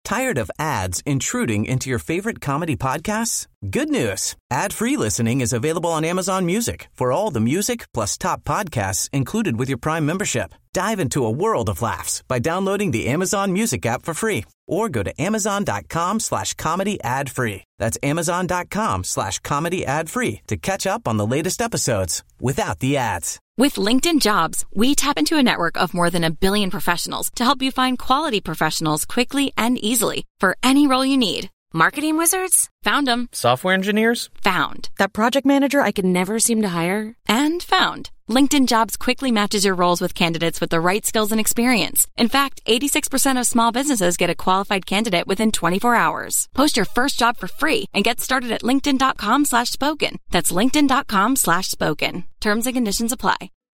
Tired of ads intruding into your favorite comedy podcasts? Good news. Ad-free listening is available on Amazon Music for all the music plus top podcasts included with your Prime membership. Dive into a world of laughs by downloading the Amazon Music app for free or go to amazon.com/comedy ad-free. That's amazon.com/comedy ad-free to catch up on the latest episodes without the ads. With LinkedIn Jobs, we tap into a network of more than 1 billion professionals to help you find quality professionals quickly and easily for any role you need. Marketing wizards? Found them. Software engineers? Found. That project manager I could never seem to hire? And found. LinkedIn Jobs quickly matches your roles with candidates with the right skills and experience. In fact, 86% of small businesses get a qualified candidate within 24 hours. Post your first job for free and get started at linkedin.com/spoken. That's linkedin.com/spoken. Terms and conditions apply.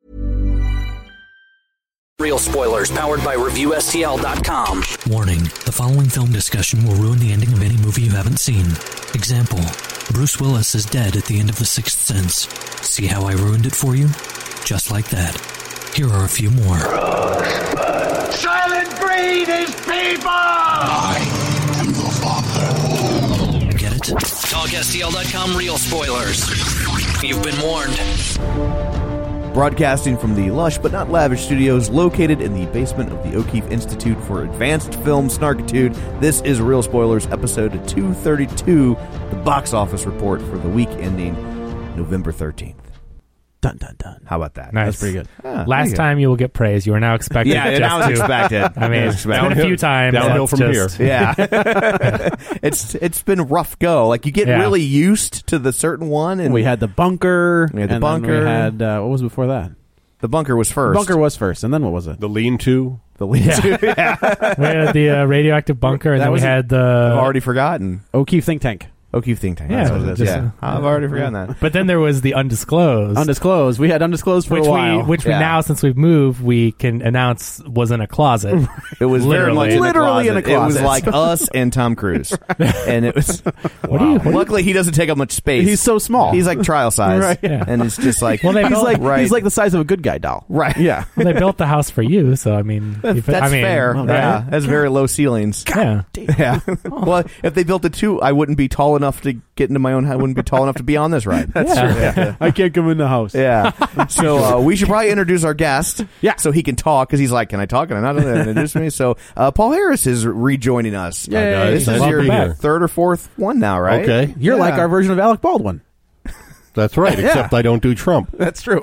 Real spoilers powered by ReviewSTL.com. Warning, the following film discussion will ruin the ending of any movie you haven't seen. Example, Bruce Willis is dead at the end of The Sixth Sense. See how I ruined it for you? Just like that. Here are a few more. Silent breed is people! I am your father. Get it? TalkSTL.com real spoilers. You've been warned. Broadcasting from the lush but not lavish studios located in the basement of the O'Keefe Institute for Advanced Film Snarkitude, this is Real Spoilers, episode 232, the box office report for the week ending November 13th. Dun, dun, dun. How about that? Nice. That's pretty good. Last time you will get praise. You are now expected. Yeah, now it's expected. I mean, it's been a few times. Downhill from here. Yeah. It's been a rough go. Like, you get really used to the certain one. And we had the bunker. We had the and bunker. Then we had, what was before that? The bunker was first. The bunker was first. And then what was it? The lean-to. The lean-to. Yeah. We had the radioactive bunker, and then we had the... I've already forgotten. O'Keefe Think Tank. O'Keefe Think Tank. Yeah, That's what it is. just, Yeah. I've already forgotten that. But then there was the undisclosed. Undisclosed. We had undisclosed for a while. Which we now, since we've moved, we can announce was in a closet. It was literally very much literally in a closet. It was like us and Tom Cruise. And it was... Luckily, he doesn't take up much space. He's so small. He's like trial size. Right. Yeah. And it's just like... Well, he's like the size of a good guy doll. Right. Yeah. Well, they built the house for you, so I mean... That's fair. Right? Yeah. That's very low ceilings. Yeah. Yeah. Well, if they built it too, I wouldn't be tall enough to get into my own house. I wouldn't be tall enough to be on this ride. That's true. Yeah. I can't come in the house. Yeah. So we should probably introduce our guest. Yeah. So he can talk, because he's like, can I talk? Can I not introduce me? So Paul Harris is rejoining us. Yeah. This is your third or fourth one now, right? Okay. You're like our version of Alec Baldwin. That's right, except I don't do Trump. That's true.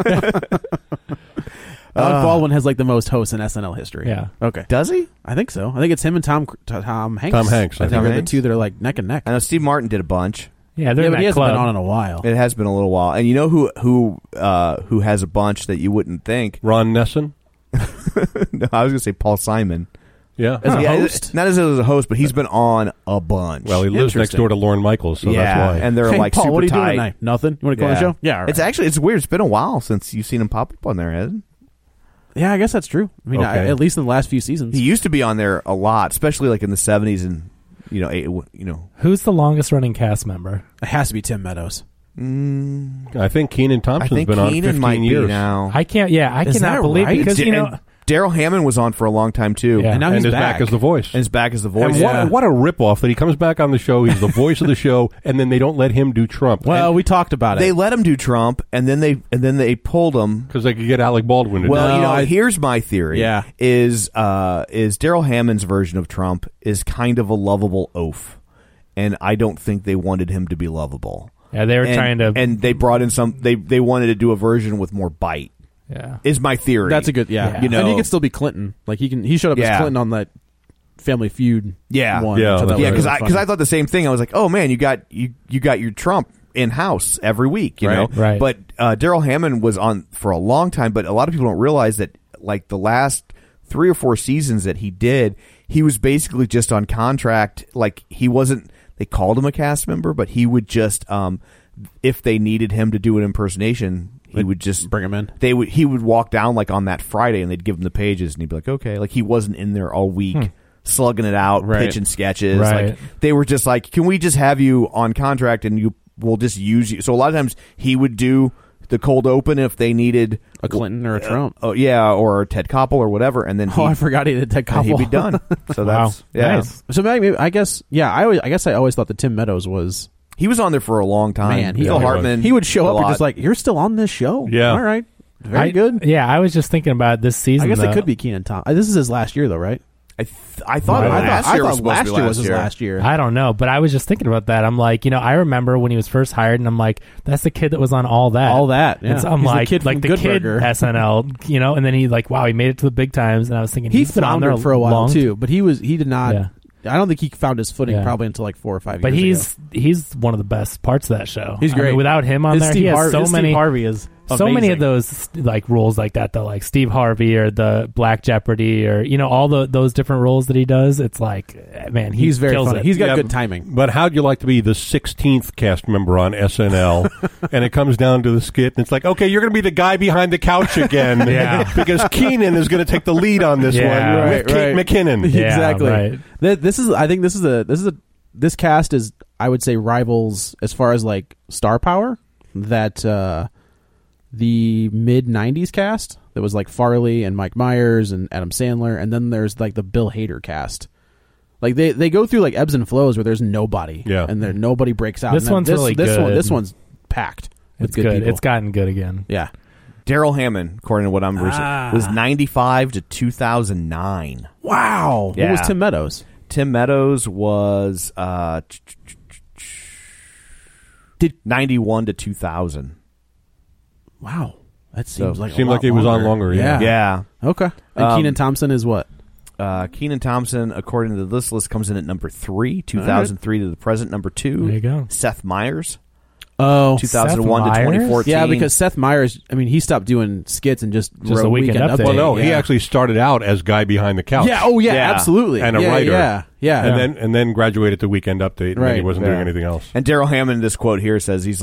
Alec Baldwin has like the most hosts in SNL history. Yeah. Okay. Does he? I think so. I think it's him and Tom Hanks. Tom Hanks. I think Tom are the Hanks? two that are like neck and neck. I know Steve Martin did a bunch. Yeah, they're Yeah, in but that he hasn't club. been on in a while. It has been a little while. And you know who has a bunch that you wouldn't think? Ron Nesson? No, I was going to say Paul Simon. Yeah. As a host? Not as a host, but he's been on a bunch. Well, he lives next door to Lorne Michaels, so yeah, that's why. and they're Hey, like Paul, super what are you doing tight. tonight? Nothing? You want to go on the show? Yeah. All right. It's weird. It's been a while since you've seen him pop up on there, hasn't it? Yeah, I guess that's true. I mean, Okay. at least in the last few seasons. He used to be on there a lot, especially like in the 70s and Who's the longest running cast member? It has to be Tim Meadows. I think Kenan I Thompson's think been on Keenan 15 might years. be now. I can't. Yeah, I Is cannot that believe right? because And Daryl Hammond was on for a long time too. Yeah. And now And he's is back. back as the voice. And he's back as the voice. And what a ripoff that he comes back on the show. He's the voice of the show, and then they don't let him do Trump. Well, we talked about it. They let him do Trump, and then they pulled him because they could get Alec Baldwin to do Well, it. you know, here's my theory. Yeah. Is Daryl Hammond's version of Trump is kind of a lovable oaf, and I don't think they wanted him to be lovable. Yeah, they were trying to, and they brought in some. They wanted to do a version with more bite. Yeah, is my theory. That's a good. Yeah, You know, and he could still be Clinton. Like he showed up as Clinton on that Family Feud. Yeah, one. yeah, So because I thought the same thing. I was like, oh man, you got your Trump in house every week, you know. Right. But Daryl Hammond was on for a long time, but a lot of people don't realize that like the last 3 or 4 seasons that he did, he was basically just on contract. Like he wasn't. They called him a cast member, but he would just if they needed him to do an impersonation, he would just bring him in. He would walk down like on that Friday, and they'd give him the pages, and he'd be like, okay, like he wasn't in there all week. Slugging it out, pitching sketches. Like they were just like, can we just have you on contract and we'll just use you? So a lot of times he would do the cold open if they needed a Clinton or a Trump. Oh yeah, or Ted Koppel or whatever, and then I forgot he did Ted Koppel. He'd be done. So that's nice. So maybe I guess I always thought that Tim Meadows was. He was on there for a long time. Man, Phil Hartman. He would show up and just like, you're still on this show. Yeah. All right. Very good. Yeah, I was just thinking about this season. I guess it could be Kenan Thompson. This is his last year, though, right? I thought last year was his last year. I don't know, but I was just thinking about that. I'm like, I remember when he was first hired, and I'm like, that's the kid that was on All That. All That. Yeah. And so I'm He's like, the kid SNL, and then he wow, he made it to the big times, and I was thinking he's been on there for a while too, but he did not. Yeah. I don't think he found his footing probably until like 4 or 5 years but ago. he's one of the best parts of that show. He's great. Without him on there, he has so many. Steve Harvey is so amazing. many of those like roles like that, though, like Steve Harvey or the Black Jeopardy or all those different roles that he does. It's like, man, he's very kills funny. it. He's got good timing. But how'd you like to be the 16th cast member on SNL, and it comes down to the skit, and it's like, okay, you're going to be the guy behind the couch again, because Kenan is going to take the lead on this one with Kate McKinnon. Exactly. Right. This cast is, I would say, rivals as far as like star power that the mid 90s cast that was like Farley and Mike Myers and Adam Sandler, and then there's like the Bill Hader cast. Like they go through like ebbs and flows where there's nobody, and there nobody breaks out. This one's really good. This one's packed. It's good. People. It's gotten good again. Yeah. Daryl Hammond, according to what I'm researching, was 95 to 2009. Wow. Yeah. What was Tim Meadows? Tim Meadows was 91 to 2000. Wow. That seems like he was on longer. Yeah. Okay. And Kenan Thompson is what? Kenan Thompson, according to this list, comes in at number 3, 2003 to the present, number 2. There you go. Seth Meyers. Oh, 2001 to 2014. Yeah, because Seth Meyers, he stopped doing skits and just a Weekend Update. Well, no, he actually started out as guy behind the couch. Yeah, absolutely. And a writer. Yeah. And then graduated to Weekend Update, and then he wasn't doing anything else. And Daryl Hammond, this quote here says I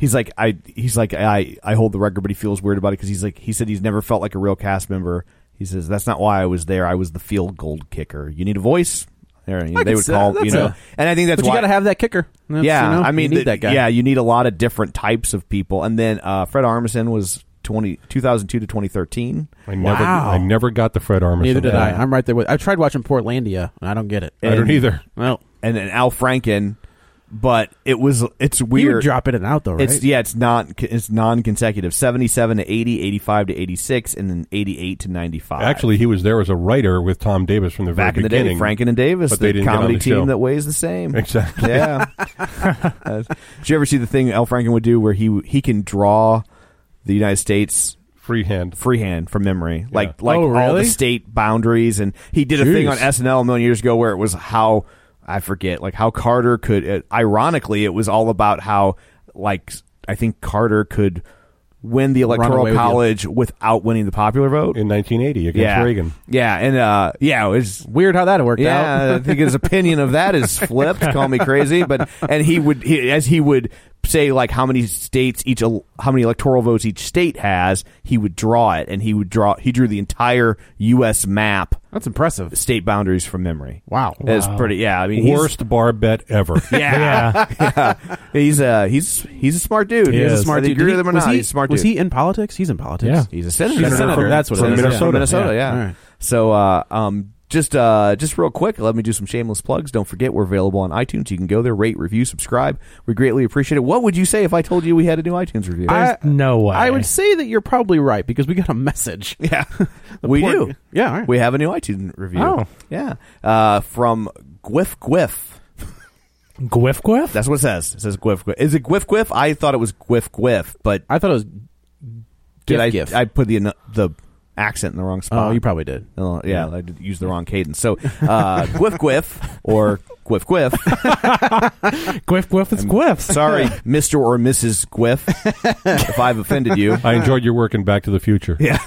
hold the record, but he feels weird about it because he said he's never felt like a real cast member. He says that's not why I was there. I was the field goal kicker. You need a voice. They would call, and I think that's why. But you got to have that kicker. You need that guy. Yeah, you need a lot of different types of people. And then Fred Armisen was 2002 to 2013. I never got the Fred Armisen. Neither did I. I'm right there with. I tried watching Portlandia, and I don't get it. I don't either. Well, and then Al Franken. But it's weird. You would drop it and out though, right? It's non-consecutive. 77 to 80, 85 to 86, and then 88 to 95. Actually, he was there as a writer with Tom Davis from the very beginning. Back in the day, Franken and Davis, the comedy team that weighs the same. Exactly. Yeah. Did you ever see the thing Al Franken would do where he can draw the United States freehand from memory, like really? all the state boundaries, and he did a thing on SNL a million years ago where it was how. I forget, like how Carter could. Ironically, it was all about how, like, I think Carter could win the Electoral College without winning the popular vote in 1980 against Reagan. Yeah, and it was weird how that worked out. Yeah, I think his opinion of that is flipped. Call me crazy, and he would say like how many electoral votes each state has, he would draw it, and he drew the entire U.S. map. That's impressive. State boundaries from memory. Wow. It's pretty. Yeah, worst bar bet ever. Yeah. He's a smart dude. He's a smart dude. Agree with him or not? He's a smart dude. Was he in politics? He's in politics. Yeah. He's a senator. That's what it is. Minnesota. Minnesota. Yeah. All right. So, just real quick, let me do some shameless plugs. Don't forget, we're available on iTunes. You can go there, rate, review, subscribe. We greatly appreciate it. What would you say if I told you we had a new iTunes review? No way. I would say that you're probably right because we got a message. Yeah, we do. Yeah, all right. We have a new iTunes review. Oh. Yeah. From Gwiff. Gwiff? That's what it says. It says Gwiff. Is it Gwiff? I thought it was Gwiff, but I thought it was GIF. I put the accent in the wrong spot. Oh, you probably did. Oh, yeah, I did use the wrong cadence. So, Gwiff or Gwiff. Gwiff is Gwiff. Sorry, Mr. or Mrs. Gwiff, if I've offended you. I enjoyed your work in Back to the Future. Yeah.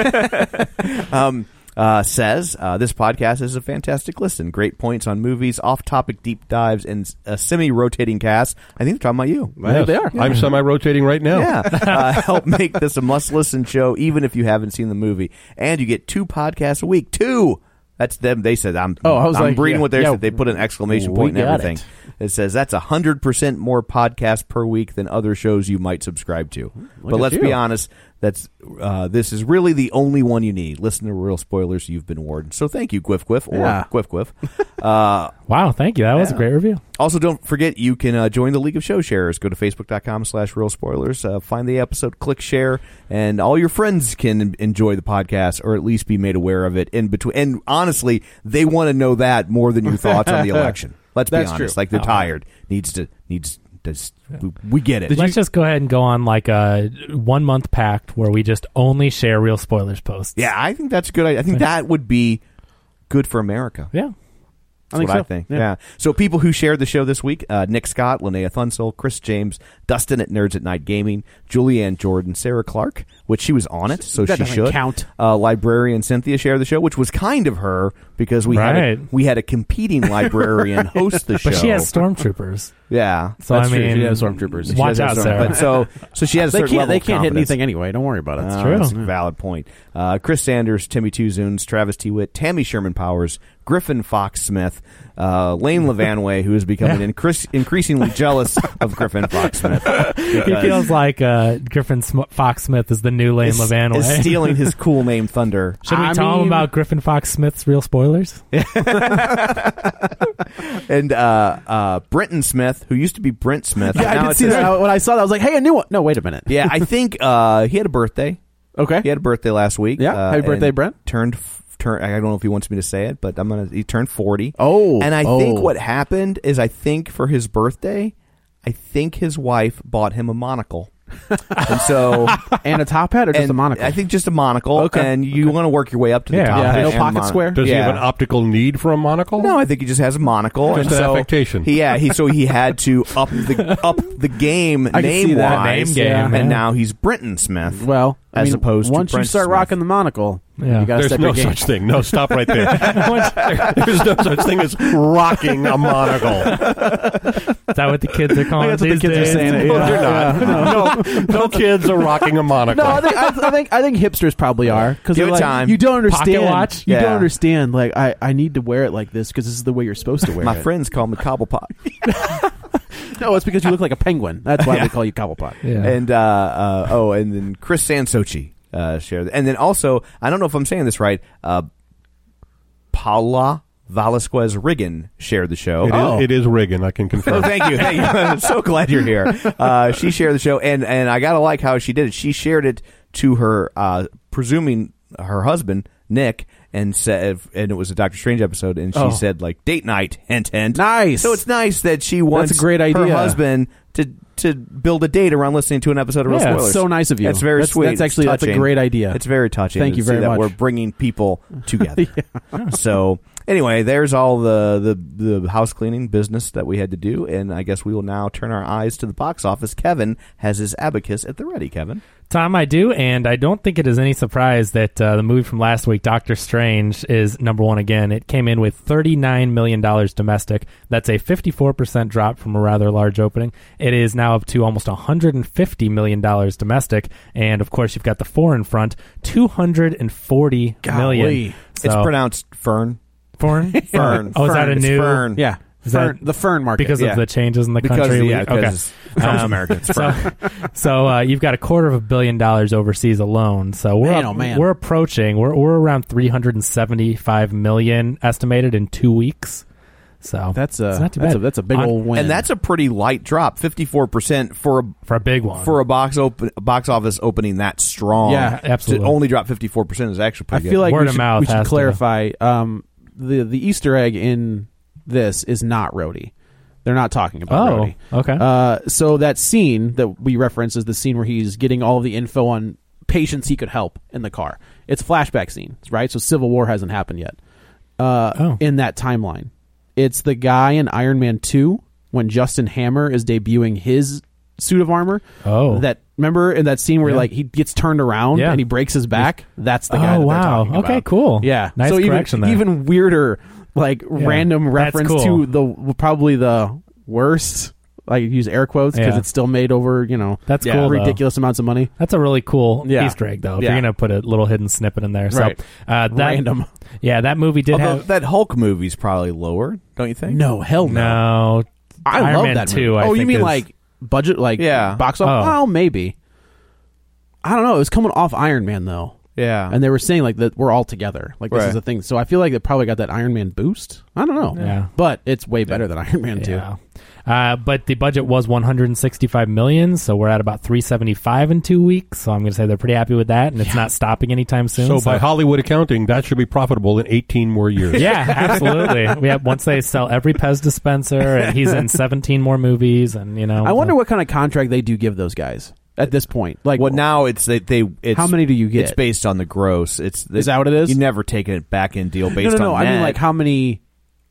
Says this podcast is a fantastic listen. Great points on movies, off-topic deep dives, and a semi-rotating cast. I think they're talking about you. I think they are. I'm semi-rotating right now. Yeah. Help make this a must-listen show, even if you haven't seen the movie. And you get 2 podcasts a week. 2! That's them. They said I'm breeding what they said. They put an exclamation point and everything. It says that's 100% more podcasts per week than other shows you might subscribe to. But let's be honest, that's this is really the only one you need. Listen to Real Spoilers, you've been warned. So thank you, Quiff Quiff, or Quiff Quiff. Wow, thank you. That was a great review. Also, don't forget, you can join the League of Show Sharers. Go to facebook.com/Real Spoilers. Find the episode, click share, and all your friends can enjoy the podcast, or at least be made aware of it in between. And honestly, they want to know that more than your thoughts on the election. Let's be honest. True. Like, they're tired. Needs to. We get it. Let's just go ahead and go on like a 1 month pact where we just only share Real Spoilers posts. Yeah, I think that's good. I think that would be good for America. Yeah. That's what I think. Yeah. So people who shared the show this week, Nick Scott, Linnea Thunsell, Chris James, Dustin at Nerds at Night Gaming, Julianne Jordan, Sarah Clark, which she was on it, so she should. Count. Librarian Cynthia shared the show, which was kind of her because we had a competing librarian host the show. But she has stormtroopers. Yeah. So that's I mean, true. She has stormtroopers. Watch out, Sarah. But so she has a certain level They of can't hit confidence. anything anyway. Don't worry about it. That's true. That's a valid point. Chris Sanders, Timmy Tuzoons, Travis T. Witt, Tammy Sherman Powers, Griffin Fox Smith, Lane Levanway, who is becoming increasingly jealous of Griffin Fox Smith. He feels like Griffin Fox Smith is the new Lane Levanway. Is stealing his cool name thunder. Should we tell him about Griffin Fox Smith's Real Spoilers? And Brenton Smith, who used to be Brent Smith. Yeah, I did see that. When I saw that, I was like, hey, a new one. No, wait a minute. Yeah, I think he had a birthday. Okay. He had a birthday last week. Yeah. Happy birthday, Brent. Turned. I don't know if he wants me to say it, but he turned 40. Oh. And I think what happened is for his birthday, I think his wife bought him a monocle. And so and a top hat or just a monocle? I think just a monocle. Okay. And you want to work your way up to the top hat. No pocket square? Does he have an optical need for a monocle? No, I think he just has a monocle. Just an affectation. He had to up the game name-wise. And now he's Brenton Smith. Well, as opposed to once you start rocking the monocle, you got to There's no such thing. No, stop right there. There's no such thing as rocking a monocle. Is that what the kids are calling it? That's what the kids are saying. No, they're not. No kids are rocking a monocle. No, I think hipsters probably are because Give it time. You don't understand. Pocket watch? You don't understand. Like I need to wear it like this because this is the way you're supposed to wear it. My friends call me Cobblepot. No, it's because you look like a penguin. That's why they call you Cobblepot. Yeah. And and then Chris Sansochi shared, and then also I don't know if I'm saying this right. Paula Velasquez Riggin shared the show. It is Riggin, I can confirm. Oh, thank you. I'm so glad you're here. She shared the show, and I gotta like how she did it. She shared it to her, presuming her husband Nick, and it was a Doctor Strange episode, and she said like date night, hint. Nice. So it's nice that she wants That's a great idea. her husband to build a date around listening to an episode of Real Spoilers. That's so nice of you. That's very sweet. That's a great idea. It's very touching. Thank you very that much. We're bringing people together. So anyway, there's all the house cleaning business that we had to do, and I guess we will now turn our eyes to the box office. Kevin has his abacus at the ready. Kevin. Tom, I do, and I don't think it is any surprise that the movie from last week, Doctor Strange, is number one again. It came in with $39 million domestic. That's a 54% drop from a rather large opening. It is now up to almost $150 million domestic, and of course you've got the four in front, $240 million. So, it's pronounced Fern. Fern? Fern. Oh, is that a It's new? Fern. Yeah. The fern market because of the changes in the country. Because Trump's American. It's Fern. So you've got $250 million overseas alone. So we're approaching. We're around $375 million estimated in 2 weeks. So that's not too bad. That's a big old win, and that's a pretty light drop, 54% for a big one for a box office opening that strong. Yeah, absolutely. To only drop 54% is actually pretty good. I feel like word we of mouth. We should clarify. The Easter egg in this is not Rhodey. They're not talking about Rhodey. Okay. So that scene that we reference is the scene where he's getting all the info on patients he could help in the car. It's a flashback scene, right? So Civil War hasn't happened yet. In that timeline, it's the guy in Iron Man 2 when Justin Hammer is debuting his suit of armor. Remember in that scene where like he gets turned around and he breaks his back? That's the guy. Oh, that wow. they're talking about. Okay, cool. Yeah. Nice so correction there. Even weirder, like random reference to probably the worst. Like use air quotes because it's still made over, that's cool, ridiculous amounts of money. That's a really cool Easter egg, though. If you're gonna put a little hidden snippet in there, right? So Random. Yeah, that movie did have that Hulk movie's probably lower, don't you think? No, hell no. No. I Iron love Man that 2. movie. I You think mean is- like budget, like box office? Oh. Oh, maybe. I don't know. It was coming off Iron Man though. Yeah. And they were saying like that we're all together. Like this is a thing. So I feel like it probably got that Iron Man boost. I don't know. Yeah. But it's way better than Iron Man 2. Yeah. But the budget was $165 million, so we're at about $375 in 2 weeks. So I'm going to say they're pretty happy with that, and it's not stopping anytime soon. So by Hollywood accounting, that should be profitable in 18 more years. Yeah, absolutely. Once they sell every Pez dispenser, and he's in 17 more movies, and I wonder what kind of contract they do give those guys at this point. Like, well, now it's how many do you get? It's based on the gross. Is that what it is? You never take a back end deal based no. on I net. mean, like how many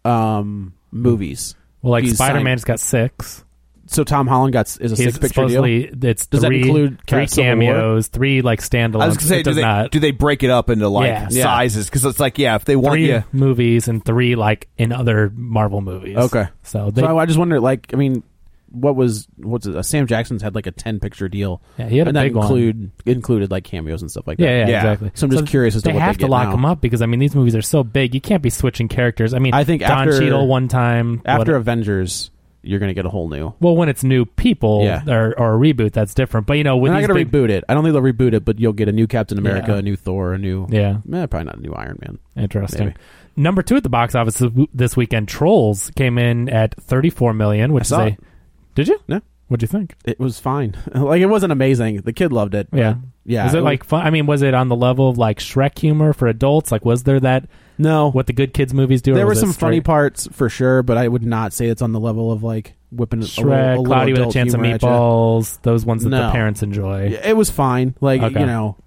movies? Well, like he's Spider-Man's signed? got 6. So Tom Holland is a He's 6-picture deal. It's Does three, that include three Civil War? cameos, 3 like standalones. I was going to say, do they break it up into like sizes? Because it's like, if they want 3 movies and 3 like in other Marvel movies. Okay. So I just wonder, like, I mean, what's it? Sam Jackson's had like a 10-picture deal. Yeah, he had a big one. Included like cameos and stuff like that. Yeah, exactly. So I'm just curious as to they what have they to lock now. them up because I mean these movies are so big. You can't be switching characters. I mean, I think Don after Cheadle one time Avengers, you're going to get a whole new. Well, when it's new people or a reboot, that's different. But with they're not going to to reboot it. I don't think they'll reboot it, but you'll get a new Captain America, Yeah. a new Thor, a new probably not a new Iron Man. Interesting. Maybe. Number 2 at the box office this weekend, Trolls came in at $34 million, which I is saw it. Did you? Yeah. What'd you think? It was fine. Like, it wasn't amazing. The kid loved it. Yeah. Yeah. Was it like fun? I mean, was it on the level of like Shrek humor for adults? Like, was there that? No. What the good kids movies do? There or were was it some funny straight parts for sure, but I would not say it's on the level of like whipping Shrek, a Cloudy with a adult Chance of humor at ya. Meatballs, those ones that the No. parents enjoy. It was fine. Like, Okay.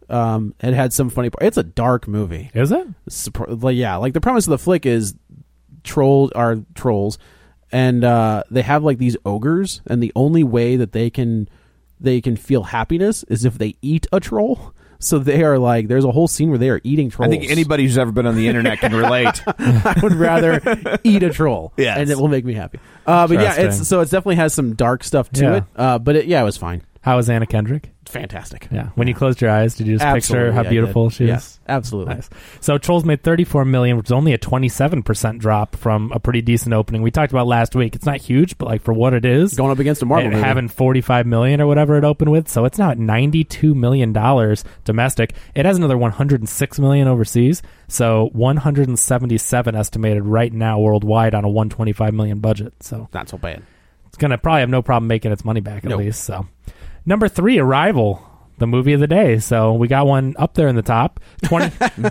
it had some funny parts. It's a dark movie. Is it? Like the premise of the flick is trolls are trolls, and they have like these ogres, and the only way that they can feel happiness is if they eat a troll. So they are like, there's a whole scene where they are eating trolls. I think anybody who's ever been on the internet can relate. I would rather eat a troll, Yes. and it will make me happy. But yeah, it definitely has some dark stuff to it. But it was fine. How was Anna Kendrick? Fantastic. Yeah. When you closed your eyes, did you just Absolutely, picture how I beautiful did. she is? Yes, absolutely. Nice. So Trolls made $34 million, which is only a 27% drop from a pretty decent opening. We talked about last week. It's not huge, but like for what it is, Going up against a Marvel and movie. having $45 million or whatever it opened with, so it's now at $92 million domestic. It has another $106 million overseas, so $177 estimated right now worldwide on a $125 million budget. So Not so bad. it's gonna probably have no problem making its money back at Nope. least. So number 3, Arrival, the movie of the day. So we got one up there in the top. 20.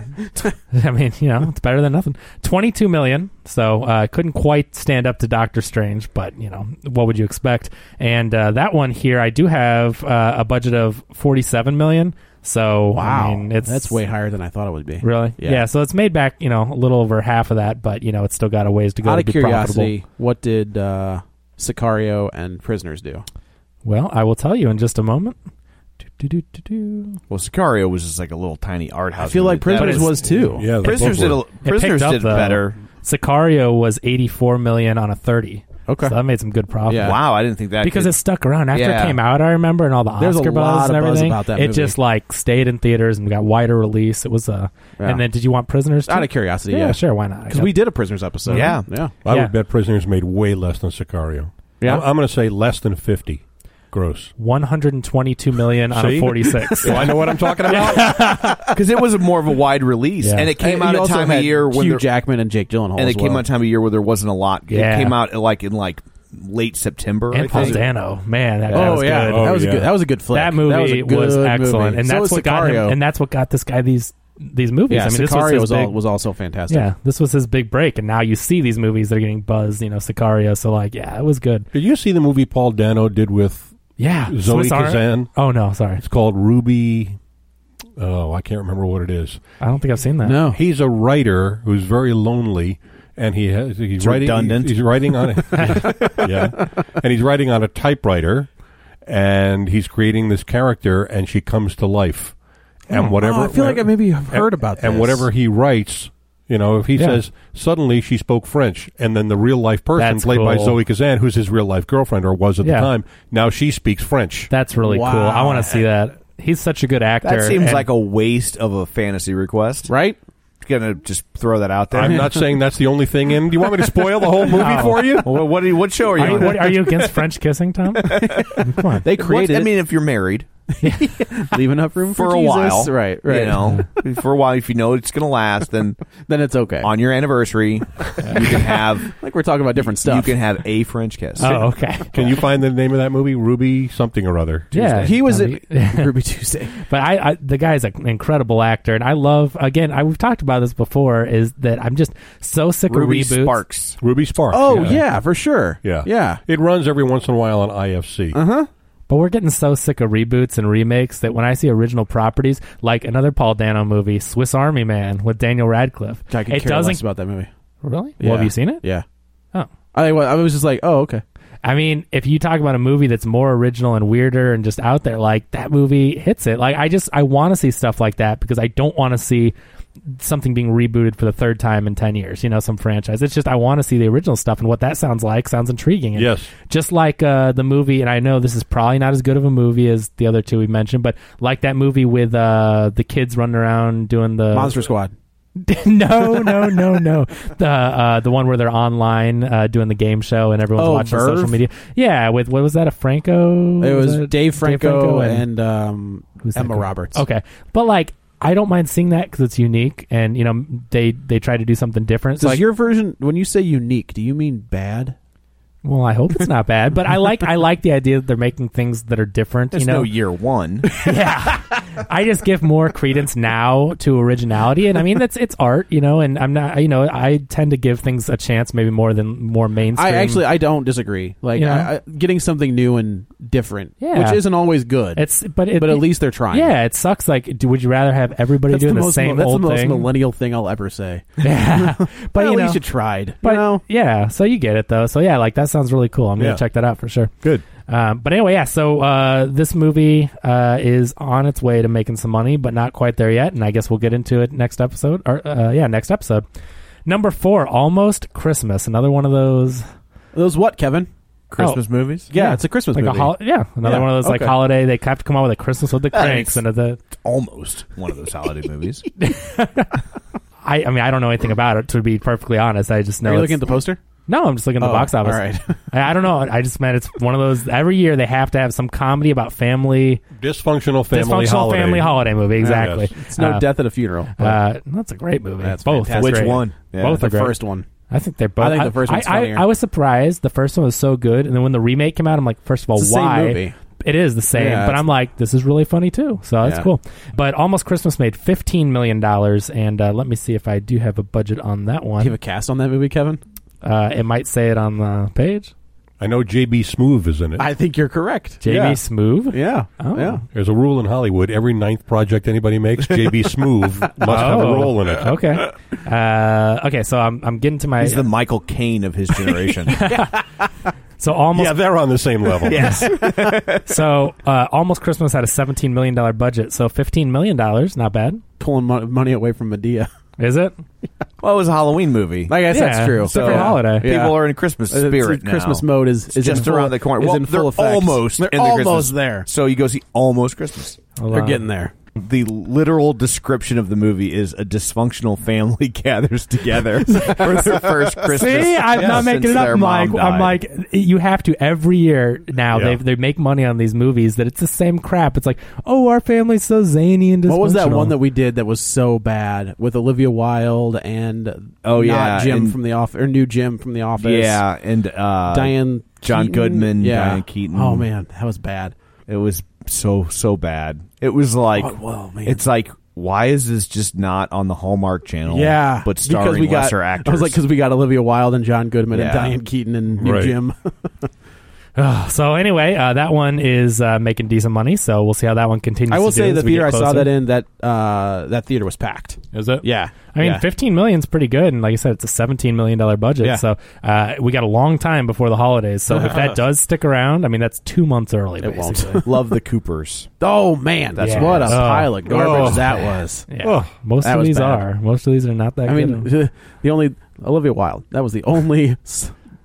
I mean, it's better than nothing. 22 million. So couldn't quite stand up to Doctor Strange, but what would you expect? And that one here, I do have a budget of 47 million. So Wow, I mean, that's way higher than I thought it would be. Really? Yeah. So it's made back a little over half of that, but it's still got a ways to go. Out to of be curiosity, profitable. what did Sicario and Prisoners do? Well, I will tell you in just a moment. Well, Sicario was just like a little tiny art house. I feel like movie. Prisoners was too. Yeah, they Prisoners both did were. Prisoners did better. Sicario was 84 million on a 30. Okay. So that made some good profit. Yeah. Wow, I didn't think that Because could- it stuck around after Yeah. it came out. I remember, and all the There's a Oscar lot buzz and of buzz everything. about that it movie. just like stayed in theaters and got wider release. It was And then, did you want Prisoners? Too? Out of curiosity, yeah, yeah. sure, why not? Because we did a Prisoners episode. Yeah. Yeah. I Yeah. would bet Prisoners made way less than Sicario. Yeah? I'm going to say less than 50 gross. 122 million on a See? 46. Do I know what I'm talking about? because it was more of a wide release, Yeah. and it came And out you at a also time had of year when Hugh there, Jackman and Jake Gyllenhaal. and as it came well. out at a time of year where there wasn't a lot. Yeah. It came out in late September. And I Paul think. Dano, man, that Oh was yeah, good. Oh, that was yeah. a good. That was a good flick. That movie That was, a good excellent, movie. and So that's was what got him. Sicario. And that's what got this guy these movies. Yeah, I mean, this Sicario was his big, was also fantastic. Yeah, this was his big break, and now you see these movies that are getting buzzed. Sicario. So it was good. Did you see the movie Paul Dano did with Yeah, Zoe Swiss Army- Kazan? Oh no, sorry, It's called Ruby. Oh, I can't remember what it is. I don't think I've seen that. No. He's a writer who's very lonely, and he's writing. redundant. He's writing on yeah, and he's writing on a typewriter, and he's creating this character, and she comes to life, and whatever. Oh, I feel like I maybe have heard about this. And whatever he writes, if he says suddenly she spoke French, and then the real life person That's played by cool. Zoe Kazan, who's his real life girlfriend or was at Yeah. the time, now she speaks French. That's really Wow. cool. I want to see that. He's such a good actor. That seems and- like a waste of a fantasy request. right? gonna just throw that out there. I'm not saying that's the only thing in. Do you want me to spoil the whole movie for you? Well, what show are you on? Are you against French kissing, Tom? Come on. They created. I mean, if you're married, leave enough room for a Jesus. while, right? You know, for a while, if you know it's going to last, then it's okay. On your anniversary, you can have like we're talking about different stuff. You can have a French kiss. Oh, okay. Can you find the name of that movie? Ruby something or other. Yeah, Tuesday. He was at Ruby Tuesday. But I the guy's an incredible actor, and I love. Again, we've talked about this before. Is that I'm just so sick Ruby of reboots. Sparks. Ruby Sparks. Oh yeah, for sure. Yeah. It runs every once in a while on IFC. But we're getting so sick of reboots and remakes that when I see original properties, like another Paul Dano movie, Swiss Army Man with Daniel Radcliffe, I could care less about that movie. Really? Yeah. Well, have you seen it? Yeah. Oh. I was just like, oh, okay. I mean, if you talk about a movie that's more original and weirder and just out there, like that movie hits it. Like I want to see stuff like that because I don't want to see something being rebooted for the third time in 10 years, some franchise. It's just I want to see the original stuff, and what that sounds like sounds intriguing. And yes. Just like the movie, and I know this is probably not as good of a movie as the other two we mentioned, but like that movie with the kids running around doing the... Monster Squad. No. The one where they're online doing the game show and everyone's watching Verve? social media. Yeah, with, what was that, a Franco? It was Dave Franco and Emma Roberts. Okay. But like, I don't mind seeing that because it's unique, and they try to do something different. Does So your version, when you say unique, do you mean bad? well, I hope it's not bad, but I like the idea that they're making things that are different. There's no year one. Yeah, I just give more credence now to originality, and I mean it's art, and I'm not, I tend to give things a chance, maybe more mainstream. I don't disagree. Like getting something new and different, Yeah. which isn't always good. But at least they're trying. Yeah, it sucks. Like, would you rather have everybody doing the same That's old the most thing? millennial thing I'll ever say. Yeah, but at least you tried. But yeah, so you get it though. So yeah, like that sounds really cool. I'm gonna check that out for sure. Good. But anyway, yeah. So this movie is on its way to making some money, but not quite there yet. And I guess we'll get into it next episode. Next episode. Number 4, Almost Christmas. Another one of those. Those what, Kevin? Christmas movies? Yeah, it's a Christmas like movie. Another one of those like holiday. They have to come out with a Christmas with the Cranks and the. Almost one of those holiday movies. I mean, I don't know anything about it, to be perfectly honest. I just know. Are you looking at the poster? No, I'm just looking at the box office. All right. I don't know. I just meant it's one of those. Every year they have to have some comedy about dysfunctional family holiday movie. Exactly. Yes. It's no Death at a Funeral. That's a great movie. That's both. fantastic. Which one? Yeah. Both the are great. first one. I think they're both. I think the first one's funnier. I was surprised. The first one was so good, and then when the remake came out, I'm like, first of all, It's the why? same movie. It is the same, Yeah, but I'm like, this is really funny too. So that's cool. But Almost Christmas made $15 million, and let me see if I do have a budget on that one. Do you have a cast on that movie, Kevin? It might say it on the page. I know J.B. Smoove is in it. I think you're correct. J.B. Smoove? Yeah. Oh. Yeah. There's a rule in Hollywood. Every 9th project anybody makes, J.B. Smoove must have a role in it. Okay. Okay, so I'm getting to my... He's the Michael Caine of his generation. So almost... Yeah, they're on the same level. Yes. So Almost Christmas had a $17 million budget, so $15 million, not bad. Pulling money away from Medea. Is it? Well, it was a Halloween movie. I guess that's true. Different holiday. People are in Christmas spirit now. Christmas mode is just around the corner. Is Well, in full they're effect. almost They're in the almost Christmas. there. So you go see Almost Christmas. Hold They're on. getting there. The literal description of the movie is a dysfunctional family gathers together for their first Christmas. See, I'm not making it up. I'm like, you have to every year now. Yeah. They make money on these movies that it's the same crap. It's like, oh, our family's so zany and dysfunctional. What was that one that we did that was so bad with Olivia Wilde and Jim from the office or new Jim from the office? Yeah, and Diane John Keaton? Goodman, Yeah. Diane Keaton. Oh man, that was bad. It was so bad. It was like, man. it's like, why is this just not on the Hallmark Channel? Yeah, but starring lesser actors. I was like, because we got Olivia Wilde and John Goodman and Yeah. Diane Keaton and new Right. Jim. So anyway, that one is making decent money. So we'll see how that one continues. I will to do say as the we theater I get saw closer. that in that theater was packed. Is it? Yeah, I mean, yeah. 15 million is pretty good, and like I said, it's a $17 million budget. Yeah. So we got a long time before the holidays. So if that does stick around, I mean, that's 2 months early. It basically. won't. Love the Coopers. Oh man, that's Yeah. what a Oh. pile of garbage Oh. that was. Yeah. Most that of was these bad. are. Most of these are not that I good. mean, the only Olivia Wilde. That was the only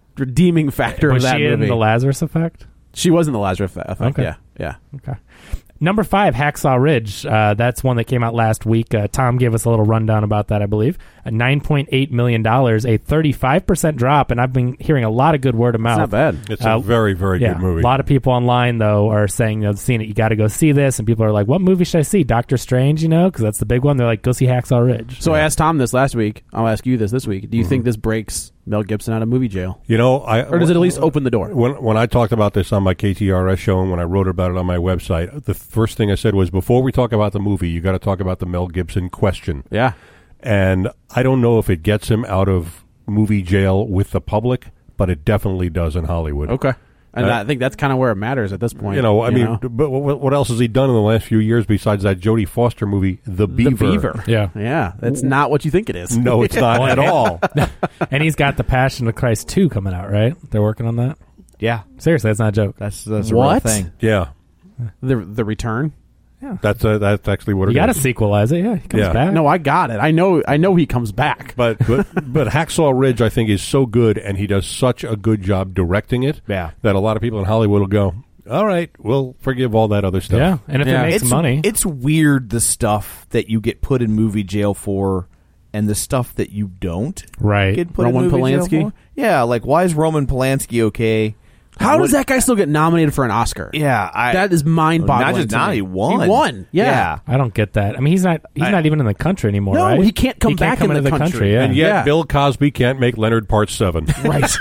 redeeming factor was of that she movie. in the Lazarus Effect? She was in the Lazarus Effect. Okay. Yeah. Okay. Number 5, Hacksaw Ridge. That's one that came out last week. Tom gave us a little rundown about that, I believe. $9.8 million, a 35% drop, and I've been hearing a lot of good word of mouth. It's not bad. It's a very, very good movie. A lot of people online, though, are saying, seeing it, you got to go see this, and people are like, what movie should I see? Doctor Strange, because that's the big one. They're like, go see Hacksaw Ridge. So I asked Tom this last week. I'll ask you this week. Do you think this breaks Mel Gibson out of movie jail? Or does it at least open the door? When I talked about this on my KTRS show and when I wrote about it on my website, the first thing I said was, before we talk about the movie, you got to talk about the Mel Gibson question. Yeah. And I don't know if it gets him out of movie jail with the public, but it definitely does in Hollywood. Okay. And I think that's kind of where it matters at this point. But what else has he done in the last few years besides that Jodie Foster movie, The Beaver? The Beaver. Yeah. That's not what you think it is. No, it's not at all. And he's got The Passion of Christ 2 coming out, right? They're working on that? Yeah. Seriously, that's not a joke. That's a real thing. Yeah. The Return? Yeah. That's actually what it is. You got to sequelize it. Yeah, he comes back. No, I got it. I know he comes back. But Hacksaw Ridge, I think, is so good, and he does such a good job directing it that a lot of people in Hollywood will go, all right, we'll forgive all that other stuff. Yeah, and if it makes money. It's weird, the stuff that you get put in movie jail for and the stuff that you don't get put Roman in movie Polanski? jail for. Yeah, like, why is Roman Polanski okay? How does that guy still get nominated for an Oscar? Yeah, that is mind-boggling. He won. He won. Yeah. I don't get that. I mean, he's not even in the country anymore. No, right? he can't come back into the country. Yeah. And yet Bill Cosby can't make Leonard Part 7. Right.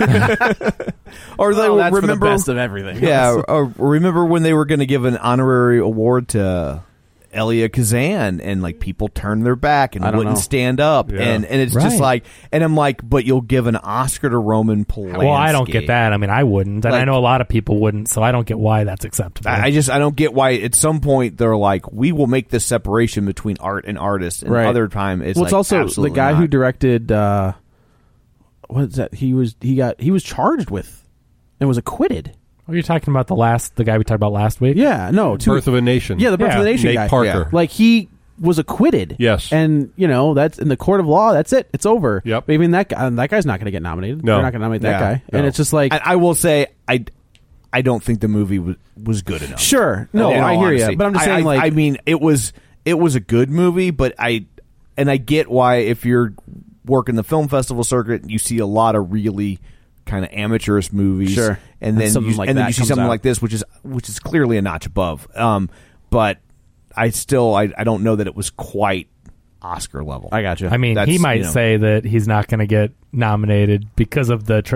Or they that's remember for the best of everything. Yeah. Or remember when they were going to give an honorary award to Elia Kazan, and like people turned their back and wouldn't stand up, and it's just like, and I'm like, but you'll give an Oscar to Roman Polanski. Well, I don't get that. I mean, I wouldn't, and I know a lot of people wouldn't, so I don't get why that's acceptable. I don't get why at some point they're like, we will make this separation between art and artist, and other time it's it's also the guy who directed what is that? He was charged with and was acquitted. Are you talking about the guy we talked about last week? Yeah, no. Birth of a Nation. Yeah, the Birth of a Nation Nate guy. Parker. Yeah. Like, he was acquitted. Yes. And, that's in the court of law, that's it. It's over. Yep. I mean, that guy's not going to get nominated. No. They're not going to nominate that guy. No. And it's just like... I will say, I don't think the movie was good enough. Sure. No, I hear you. But I'm just saying, I mean, it was a good movie, but I get why, if you're working the film festival circuit, you see a lot of really kind of amateurish movies, sure, and then you see something like this, which is clearly a notch above. But I don't know that it was quite Oscar level. I got you. I mean, he might say that he's not going to get nominated because of the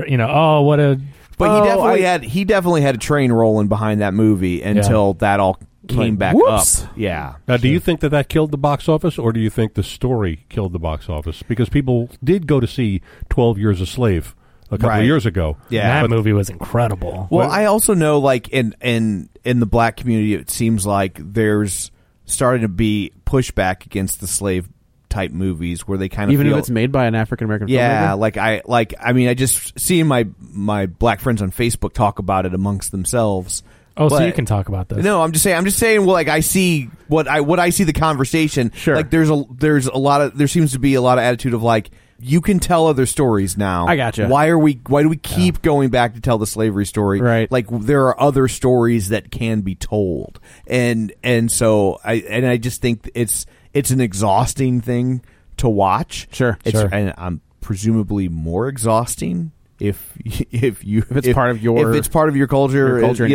But he definitely had a train rolling behind that movie until that all came back up. Yeah. Now, do you think that killed the box office, or do you think the story killed the box office? Because people did go to see 12 Years a Slave a couple of years ago. Yeah, that movie was incredible. Well, I also know, like, in the black community, it seems like there's starting to be pushback against the slave type movies where they kind of if it's made by an African American filmmaker? I mean, I just see my black friends on Facebook talk about it amongst themselves. Oh, so you can talk about this? No, I'm just saying. Well, like, I see what I see the conversation. Sure. Like, there seems to be a lot of attitude of like, you can tell other stories now. I gotcha. Why do we keep going back to tell the slavery story? Right. Like, there are other stories that can be told, and so I just think it's an exhausting thing to watch. Sure. And I'm presumably more exhausting if it's part of your culture,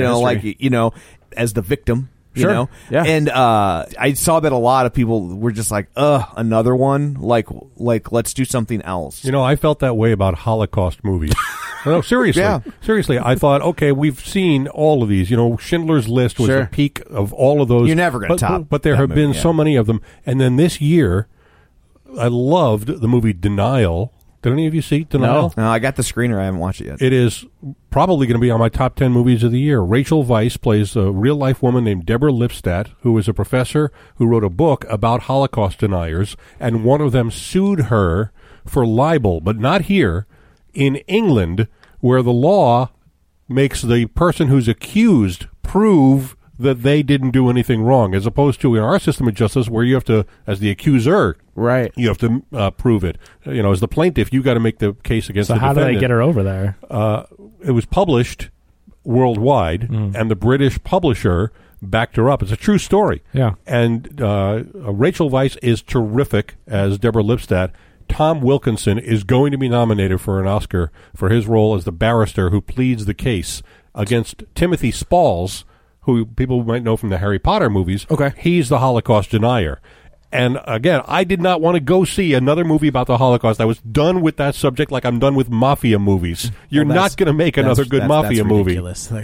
and as the victim. Sure. You know? Yeah. And I saw that a lot of people were just like, another one? Like let's do something else. I felt that way about Holocaust movies. No, seriously. Yeah. Seriously. I thought, okay, we've seen all of these. Schindler's List was the peak of all of those. You're never going to top. But there have been so many of them. And then this year, I loved the movie Denial. Did any of you see Denial? No, I got the screener. I haven't watched it yet. It is probably going to be on my top 10 movies of the year. Rachel Weisz plays a real-life woman named Deborah Lipstadt, who is a professor who wrote a book about Holocaust deniers, and one of them sued her for libel, but not here, in England, where the law makes the person who's accused prove that they didn't do anything wrong, as opposed to in our system of justice where you have to, as the accuser, right, you have to prove it. As the plaintiff, you got to make the case against the defendant. So how do they get her over there? It was published worldwide, and the British publisher backed her up. It's a true story. Yeah. And Rachel Weisz is terrific as Deborah Lipstadt. Tom Wilkinson is going to be nominated for an Oscar for his role as the barrister who pleads the case against Timothy Spalls, who people might know from the Harry Potter movies. Okay. He's the Holocaust denier. And again, I did not want to go see another movie about the Holocaust. I was done with that subject like I'm done with mafia movies. You're not going to make another good mafia movie.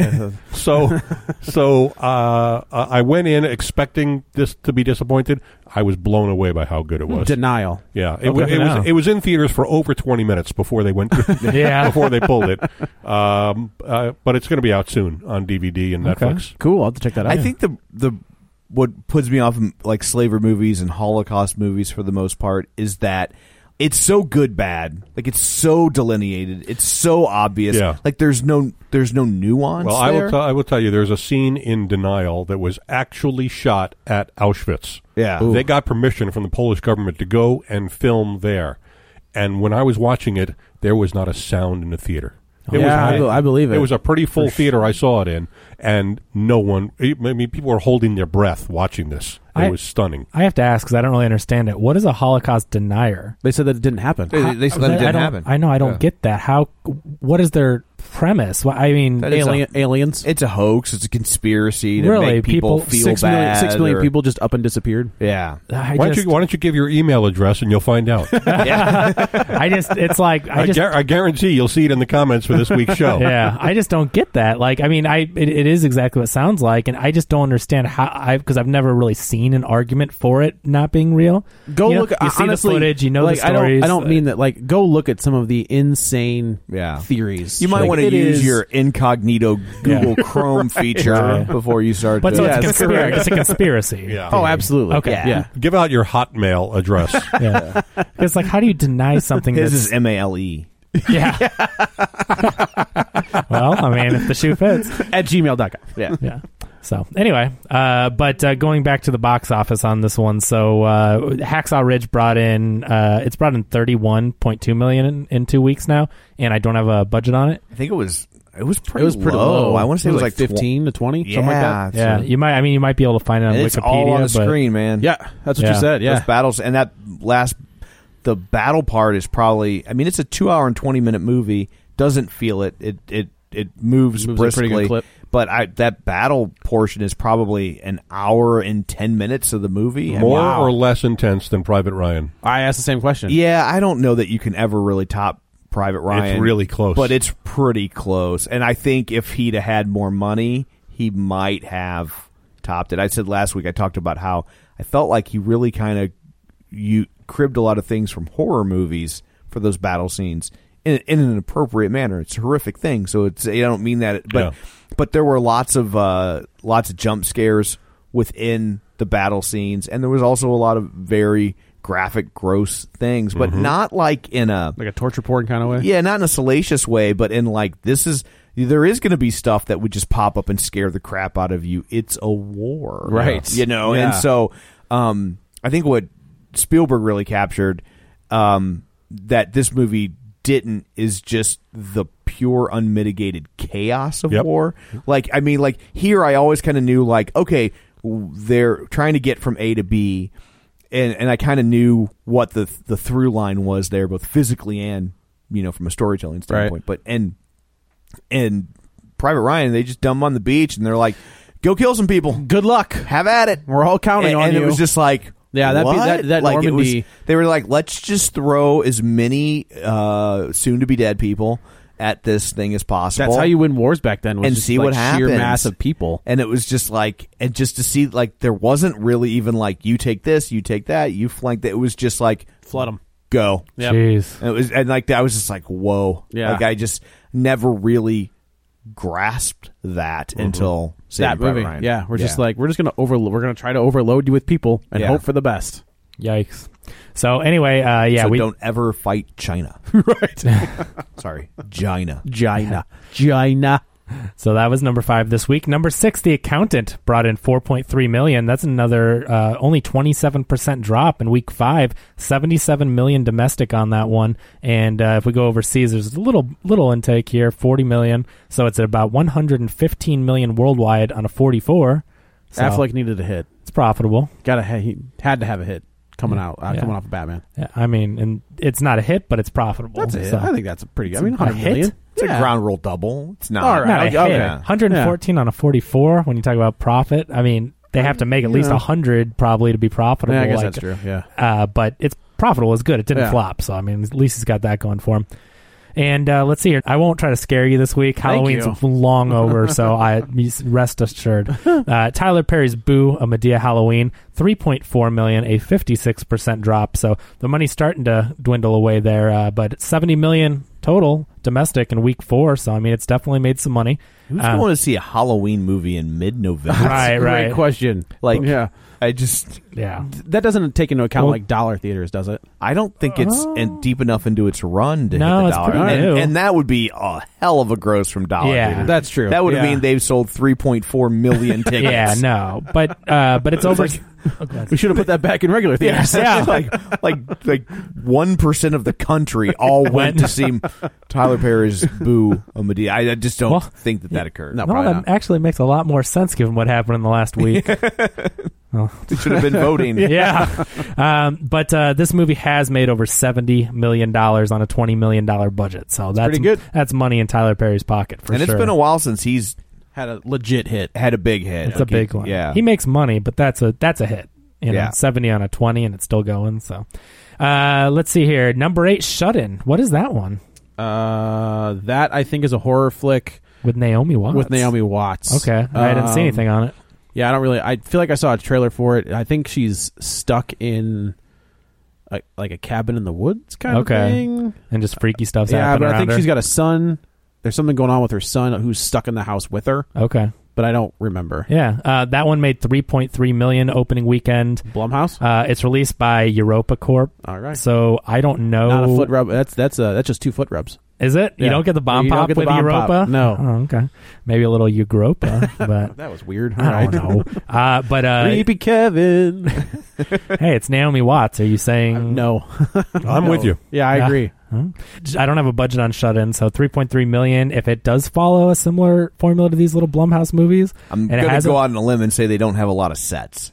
So I went in expecting this to be disappointed. I was blown away by how good it was. Denial. Yeah, it was in theaters for over 20 minutes before they went before they pulled it. But it's going to be out soon on DVD and Netflix. Cool. I'll have to check that out. I think the what puts me off like slavery movies and Holocaust movies for the most part is that it's so good bad. Like it's so delineated. It's so obvious. Yeah. Like there's no nuance. Well, there. I will tell you, there's a scene in Denial that was actually shot at Auschwitz. Yeah. They got permission from the Polish government to go and film there. And when I was watching it, there was not a sound in the theater. I believe it. It was a pretty full theater I saw it in, and no one. I mean, people were holding their breath watching this. It was stunning. I have to ask because I don't really understand it. What is a Holocaust denier? They said that it didn't happen. They said that it didn't happen. I know. I don't get that. What is their premise? Well, I mean, aliens. It's a hoax. It's a conspiracy to Really? make people feel bad. 6 million people just up and disappeared. Yeah. Why don't you give your email address and you'll find out? I guarantee you'll see it in the comments for this week's show. Yeah, I just don't get that. Like, I mean, it is exactly what it sounds like, and I just don't understand how. Because I've never really seen an argument for it not being real. Look. You see honestly, the footage. You know like, the stories. I don't mean that. Like, go look at some of the insane theories. You might want to use your incognito Google Chrome feature before you start. But so it's a conspiracy. Yeah. Oh, absolutely. Okay. Yeah. Give out your Hotmail address. Yeah. It's like, how do you deny something? This that's is MALE. Yeah. Well, I mean, if the shoe fits. At gmail.com. Yeah. Yeah. So anyway, but going back to the box office on this one, so Hacksaw Ridge brought in $31.2 million in 2 weeks now, and I don't have a budget on it. I think it was pretty low. I want to say it was like 15 to 20, something like that. Yeah, you might be able to find it on Wikipedia. It's all on the screen, man. Yeah, that's what you said. Yeah, those battles and the battle part is probably. I mean, it's a 2 hour and 20-minute movie. Doesn't feel it. It moves briskly. A pretty good clip. But that battle portion is probably an hour and 10 minutes of the movie. More or less intense than Private Ryan? I asked the same question. Yeah, I don't know that you can ever really top Private Ryan. It's really close. But it's pretty close. And I think if he'd have had more money, he might have topped it. I said last week, I talked about how I felt like he really kind of cribbed a lot of things from horror movies for those battle scenes in an appropriate manner. It's a horrific thing. So I don't mean that. But there were lots of jump scares within the battle scenes, and there was also a lot of very graphic, gross things, but not like in a torture porn kind of way. Yeah, not in a salacious way, but in like there is going to be stuff that would just pop up and scare the crap out of you. It's a war, right? You know, and so I think what Spielberg really captured that this movie didn't is just the pure unmitigated chaos of war. Like, I mean, like here I always kind of knew like, okay, they're trying to get from A to B, and I kind of knew what the through line was there, both physically and, you know, from a storytelling standpoint. Right. But and Private Ryan, they just dump him on the beach and they're like, go kill some people. Good luck. Have at it. We're all counting on you. And it was just like, yeah, that like Normandy. They were like, let's just throw as many soon-to-be dead people at this thing as possible. That's how you win wars back then. Was and just see like what happens. Sheer mass of people. And it was just like, and just to see, like, there wasn't really even like, you take this, you take that, you flank that. It was just like, flood them. Go. Yep. Jeez. And it was, and like, I was just like, whoa. Yeah. Like, I just never really grasped that until that movie. Ryan. Yeah, we're just like, we're gonna try to overload you with people and hope for the best. Yikes. So anyway, so we don't ever fight China. Right. Sorry, Gina. Gina. So that was number 5 this week. Number 6, The Accountant, brought in $4.3 million. That's another only 27% drop in week 5. $77 million domestic on that one. And if we go overseas, there's a little intake here, $40 million. So it's at about $115 million worldwide on a 44. So Affleck needed a hit. It's profitable. He had to have a hit coming out, coming off of Batman. Yeah, I mean, and it's not a hit, but it's profitable. That's a hit. So. I think that's a pretty good. I mean, $100 million. It's a ground rule double. It's not. All right. Not a hit. Okay. 114 on a 44. When you talk about profit, I mean, they have to make at least 100 probably to be profitable. Yeah, I guess that's true. Yeah. But it's profitable. It's good. It didn't flop. So I mean, at least he's got that going for him. And let's see here. I won't try to scare you this week. Halloween's long over, so rest assured. Tyler Perry's Boo, a Medea Halloween, $3.4 million, a 56% drop. So the money's starting to dwindle away there, but $70 million total domestic in week 4. So I mean, it's definitely made some money. Who's going to see a Halloween movie in mid-November? Right. Great question. That doesn't take into account like dollar theaters, does it? I don't think it's deep enough into its run to hit the it's dollar. pretty new. And that would be a hell of a gross from dollar theaters. That's true. That would mean they've sold 3.4 million tickets. Yeah, no, but it's over. We should have put that back in regular theaters. Yeah. like 1% of the country all went to see Tyler Perry's Boo, a Medea. I just don't think that occurred. No, that actually makes a lot more sense given what happened in the last week. They should have been voting. But this movie has made over $70 million on a $20 million budget. So that's pretty good. That's money in Tyler Perry's pocket for and sure. And it's been a while since he's had a legit hit. Had a big hit. It's a big one. Yeah. He makes money, but that's a hit. 70 on a 20 and it's still going. So let's see here. Number 8, Shut-In. What is that one? That I think is a horror flick with Naomi Watts. Okay. I didn't see anything on it. Yeah, I feel like I saw a trailer for it. I think she's stuck in like a cabin in the woods kind of thing. And just freaky stuff's happening around her. Yeah, but I think she's got a son. There's something going on with her son who's stuck in the house with her. Okay. But I don't remember. Yeah, that one made $3.3 million opening weekend. Blumhouse. It's released by Europa Corp. All right. So I don't know. Not a foot rub. That's just 2 foot rubs. Is it? Yeah. You don't get the bomb pop with Europa? Pop. No. Oh, okay. Maybe a little Europa, but that was weird. I don't know. But creepy Kevin. Hey, it's Naomi Watts. Are you saying no? I'm with you. Yeah, I agree. I don't have a budget on Shut-In, so $3.3 million. If it does follow a similar formula to these little Blumhouse movies, I'm going to go out on a limb and say they don't have a lot of sets.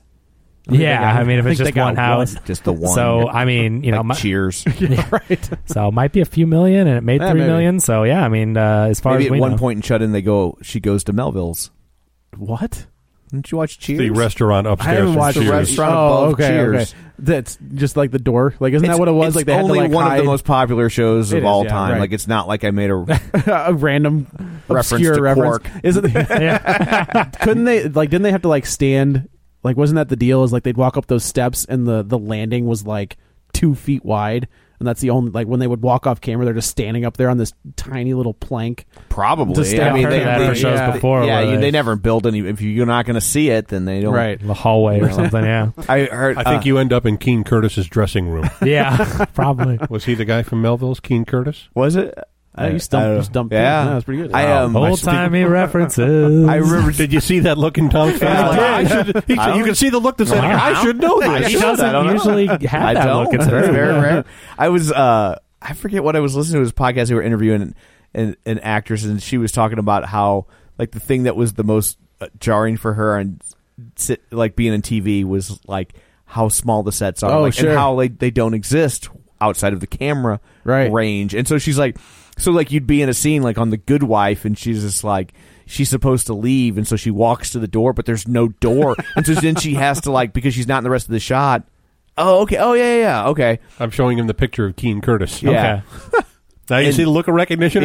I mean, if it's just one house, just the one. So I mean, Cheers. Right. So it might be a few million, and it made $3 million. So yeah, I mean, as far maybe as we at one know. point in Shut-In, she goes to Melville's. What? Didn't you watch Cheers? The restaurant upstairs. I haven't watched the restaurant above Cheers. Okay. That's just like the door. Like, isn't that what it was? Like, they had only to, like, one hide. of the most popular shows of all time. Right. Like, it's not like I made a random reference to reference. Quark. Is it? Couldn't they? Like, didn't they have to like stand? Like, wasn't that the deal? Is like they'd walk up those steps and the landing was like 2 feet wide. And that's the only, like, when they would walk off camera, they're just standing up there on this tiny little plank. Probably. I mean, they shows before. Yeah, they never build any. If you're not going to see it, then they don't. Right. The hallway or something, yeah. I think you end up in Keen Curtis's dressing room. Yeah, probably. Was he the guy from Melville's, Keen Curtis? Was it? You stumped yeah. that was pretty good. Old-timey references. I remember. Did you see that look in Tom's face? You can see the look that said, I should know this. He doesn't usually have that look. It's very rare. I was, I forget what I was listening to his podcast. They were interviewing an actress, and she was talking about how, like, the thing that was the most jarring for her and like being in TV was like how small the sets are, and how they don't exist outside of the camera range. And so she's like, you'd be in a scene like on The Good Wife, and she's just like, she's supposed to leave, and so she walks to the door, but there's no door, and so then she has to, like, because she's not in the rest of the shot. Oh, okay. Oh, yeah. Okay. I'm showing him the picture of Keen Curtis. Yeah. Okay. Now you see the look of recognition.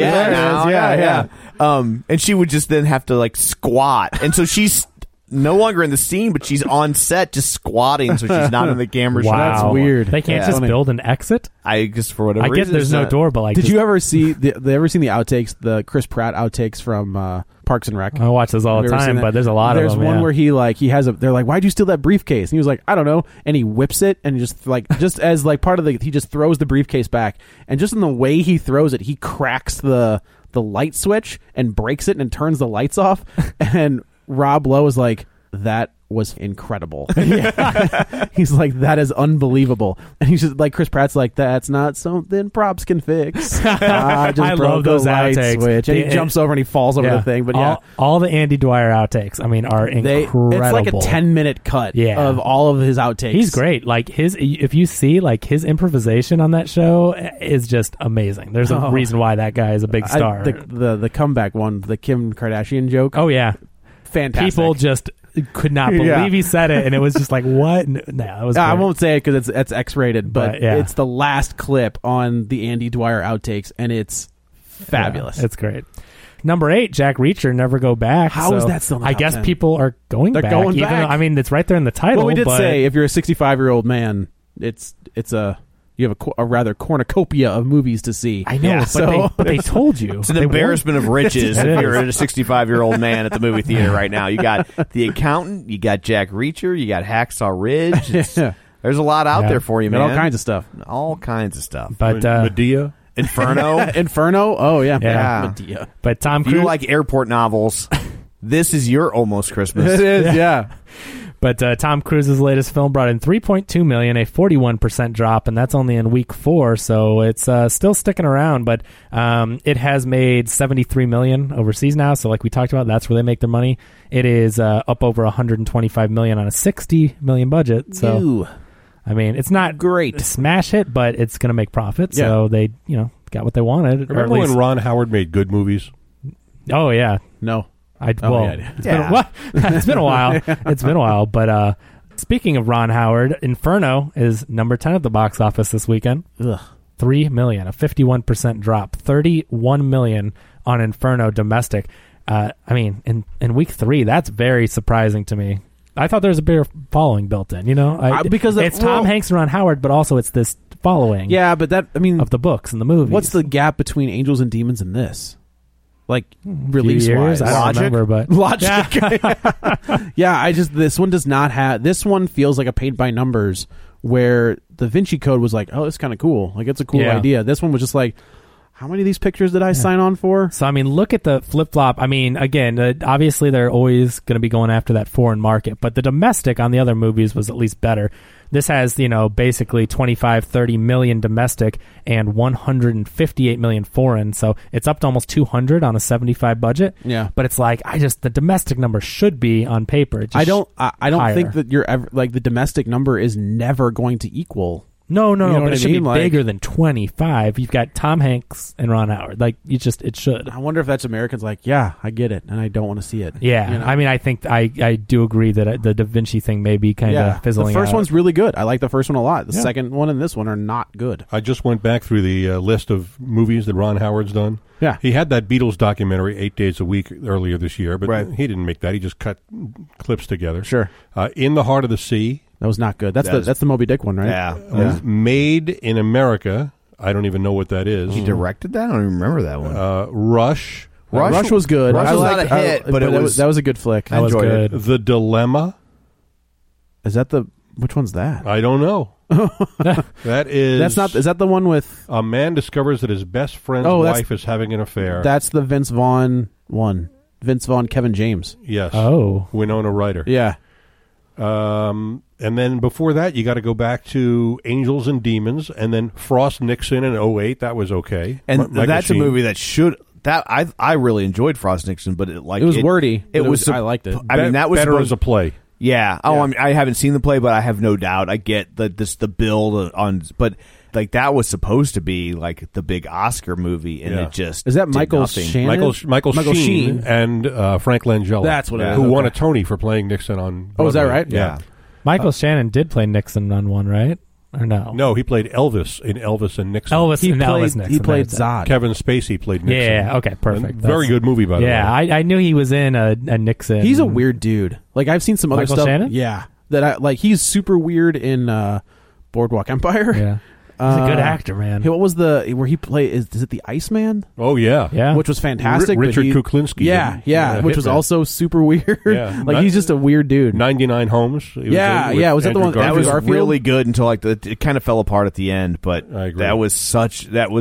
Yeah. And she would just then have to, like, squat, and so she's no longer in the scene, but she's on set just squatting, so she's not in the camera shot. That's weird. They can't just build an exit? I guess for whatever reason. I get there's no door, but like... Did you ever see... They ever seen the outtakes, the Chris Pratt outtakes from Parks and Rec? I watch those all the time, but there's a lot of them. There's one where he they're like, why'd you steal that briefcase? And he was like, I don't know. And he whips it, and just as like part of he just throws the briefcase back, and just in the way he throws it, he cracks the the light switch and breaks it and turns the lights off. And Rob Lowe is like, that was incredible. He's like, that is unbelievable. And he's just like, Chris Pratt's like, that's not something props can fix. I love those outtakes. Switch. And he jumps over and he falls over the thing. But all the Andy Dwyer outtakes, I mean, are incredible. It's like a 10-minute cut of all of his outtakes. He's great. Like if you see like his improvisation on that show is just amazing. There's a reason why that guy is a big star. The comeback one, the Kim Kardashian joke. Oh yeah, fantastic. People just could not believe he said it, and it was just like, what? No, it was. I won't say it because it's X-rated, but it's the last clip on the Andy Dwyer outtakes, and it's fabulous. It's great. Number 8, Jack Reacher, Never Go Back. How is that still in the I top guess 10? People are going back. Going back. Though, I mean, it's right there in the title. Well, we did say if you're a 65-year-old man, you have a rather cornucopia of movies to see. I know, but they told you. It's an embarrassment of riches if you're a 65-year-old man at the movie theater right now. You got The Accountant, you got Jack Reacher, you got Hacksaw Ridge. There's a lot out there for you, man. All kinds of stuff. All kinds of stuff. But Medea. Inferno. Inferno? Oh, yeah. Medea. But Tom Cruise. If you like airport novels, this is your almost Christmas. It is, yeah. But Tom Cruise's latest film brought in $3.2 million, a 41% drop, and that's only in week 4, so it's still sticking around. But it has made $73 million overseas now, so like we talked about, that's where they make their money. It is up over $125 million on a $60 million budget. So, Ew. I mean, it's not great to smash hit, but it's going to make profit. So they, got what they wanted. Remember when Ron Howard made good movies? Oh yeah, no. It's been a while. It's been a while. But speaking of Ron Howard, Inferno is number 10 at the box office this weekend. Ugh. $3 million, a 51% drop. $31 million on Inferno domestic. I mean, in week 3, that's very surprising to me. I thought there was a bigger following built in. Because it's Tom Hanks and Ron Howard, but also it's this following. Yeah, but that of the books and the movies. What's the gap between Angels and Demons and this? Like release-wise, I don't remember, but Logic. Yeah, this one does not have. This one feels like a paint by numbers, where Da Vinci Code was like, oh, it's kind of cool. Like it's a cool idea. This one was just like, how many of these pictures did I sign on for? So I mean, look at the flip flop. I mean, again, obviously they're always going to be going after that foreign market, but the domestic on the other movies was at least better. This has, basically 25-30 million domestic and 158 million foreign. So it's up to almost 200 on a 75 budget. Yeah. But it's like, the domestic number should be on paper. I don't think that you're ever, like, the domestic number is never going to equal. No, but it should be bigger than 25. You've got Tom Hanks and Ron Howard. Like, it should. I wonder if that's Americans like, yeah, I get it, and I don't want to see it. Yeah, I mean, I think I do agree that the Da Vinci thing may be kind of fizzling out. The first one's really good. I like the first one a lot. The second one and this one are not good. I just went back through the list of movies that Ron Howard's done. Yeah. He had that Beatles documentary 8 days a week earlier this year, but he didn't make that. He just cut clips together. Sure. In the Heart of the Sea. That was not good. That's the Moby Dick one, right? Yeah. Was made in America. I don't even know what that is. He directed that? I don't even remember that one. Rush. Rush was good. Rush was not a hit, but that was a good flick. I enjoyed it. The Dilemma. Is that which one's that? I don't know. That is... That's not... Is that the one with... A man discovers that his best friend's wife is having an affair. That's the Vince Vaughn one. Vince Vaughn, Kevin James. Yes. Oh. Winona Ryder. Yeah. And then before that, you got to go back to Angels and Demons, and then Frost Nixon in 2008. That was okay. And that's a movie that should... That I really enjoyed Frost Nixon, but it was wordy. I liked it. I mean, that was better as a play. Yeah. Oh, I mean, I haven't seen the play, but I have no doubt. I get the build on, but like that was supposed to be like the big Oscar movie, and it just is that Michael Shannon? Michael Sheen and Frank Langella. That's what it is. Who won a Tony for playing Nixon on Broadway. Oh, is that right? Yeah. Michael Shannon did play Nixon on one, right? Or no? No, he played Elvis in Elvis and Nixon. Elvis Nixon. He played Zod. Kevin Spacey played Nixon. Yeah, okay, perfect. Very good movie, by the way. Yeah, I knew he was in a Nixon. He's a weird dude. Like, I've seen some other Michael stuff. Shannon? Yeah. He's super weird in Boardwalk Empire. Yeah. He's a good actor, man. What was where he played? Is it the Iceman? Oh yeah, yeah, which was fantastic. Richard Kuklinski. Yeah, which was also super weird. Yeah. Like he's just a weird dude. 99 Homes. Was that the one that was Garfield? really good until like it kind of fell apart at the end? But I agree. that was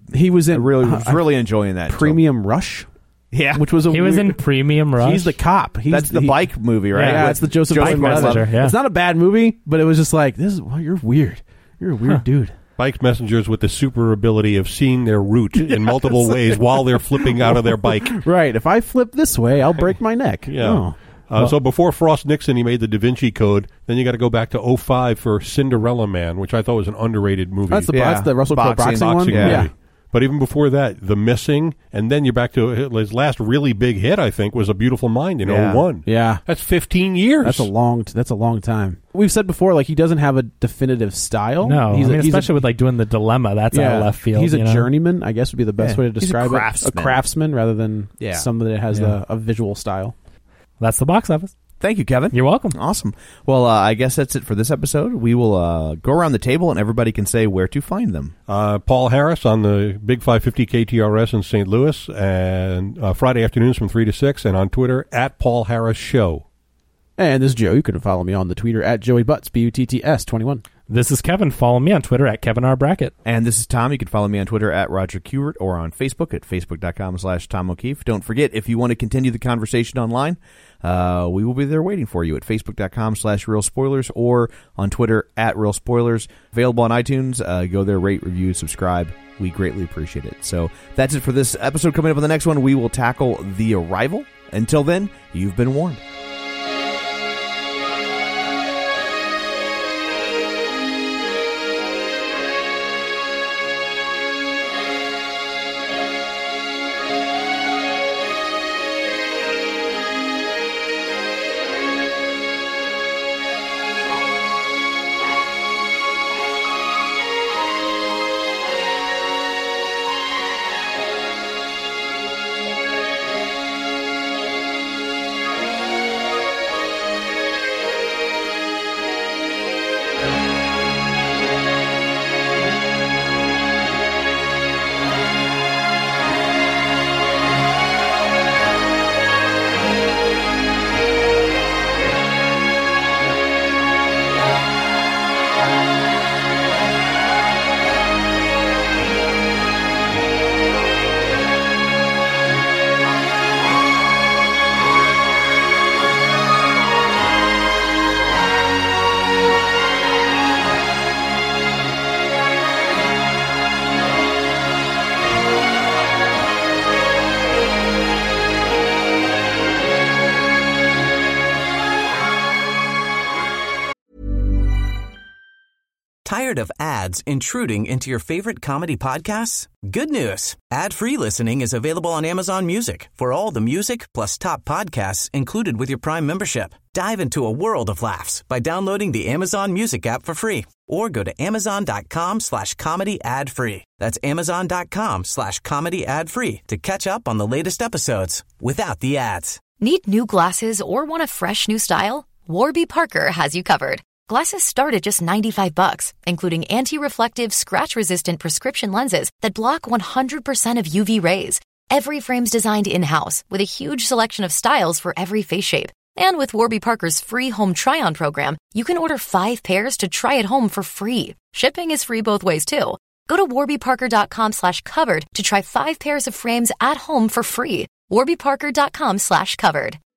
He was in. I was really enjoying that. Premium Rush. Yeah, which was he was in Premium Rush. He's the cop. That's the bike movie, right? Yeah, it's the Joseph Messenger. Yeah. It's not a bad movie, but it was just like you're weird. You're a weird dude. Bike messengers with the super ability of seeing their route in multiple ways while they're flipping out of their bike. Right. If I flip this way, I'll break my neck. Yeah. So before Frost Nixon, he made the Da Vinci Code. Then you got to go back to 2005 for Cinderella Man, which I thought was an underrated movie. That's the Russell Crowe boxing one. Movie. Yeah. But even before that, The Missing, and then you're back to his last really big hit, I think, was A Beautiful Mind in 2001. Yeah. That's 15 years. That's a long time. We've said before, like, he doesn't have a definitive style. No, especially with, like, doing The Dilemma, that's out of left field. He's a journeyman, I guess would be the best way to describe it. A craftsman rather than somebody that has a visual style. That's the box office. Thank you, Kevin. You're welcome. Awesome. Well, I guess that's it for this episode. We will go around the table and everybody can say where to find them. Paul Harris on the Big 550 KTRS in St. Louis, and Friday afternoons from 3 to 6, and on Twitter at Paul Harris Show. And this is Joe. You can follow me on the Twitter at Joey Butts, BUTTS21. This is Kevin. Follow me on Twitter at Kevin R. Brackett. And this is Tom. You can follow me on Twitter at Roger Kubert or on Facebook at Facebook.com/Tom O'Keefe. Don't forget, if you want to continue the conversation online, we will be there waiting for you at Facebook.com/Real Spoilers or on Twitter at Real Spoilers. Available on iTunes. Go there, rate, review, subscribe. We greatly appreciate it. So that's it for this episode. Coming up on the next one, we will tackle The Arrival. Until then, you've been warned. Tired of ads intruding into your favorite comedy podcasts? Good news. Ad-free listening is available on Amazon Music for all the music plus top podcasts included with your Prime membership. Dive into a world of laughs by downloading the Amazon Music app for free or go to amazon.com/comedy ad-free. That's amazon.com/comedy ad-free to catch up on the latest episodes without the ads. Need new glasses or want a fresh new style? Warby Parker has you covered. Glasses start at just $95, including anti-reflective, scratch-resistant prescription lenses that block 100% of UV rays. Every frame's designed in-house with a huge selection of styles for every face shape. And with Warby Parker's free home try-on program, you can order 5 pairs to try at home for free. Shipping is free both ways, too. Go to warbyparker.com/covered to try 5 pairs of frames at home for free. warbyparker.com/covered.